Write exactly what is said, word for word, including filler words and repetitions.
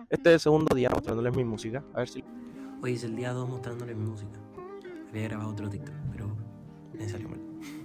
Este es el segundo día mostrándoles mi música. A ver si... Hoy es el día dos mostrándoles mi música. Había grabado otro TikTok, pero me salió mal.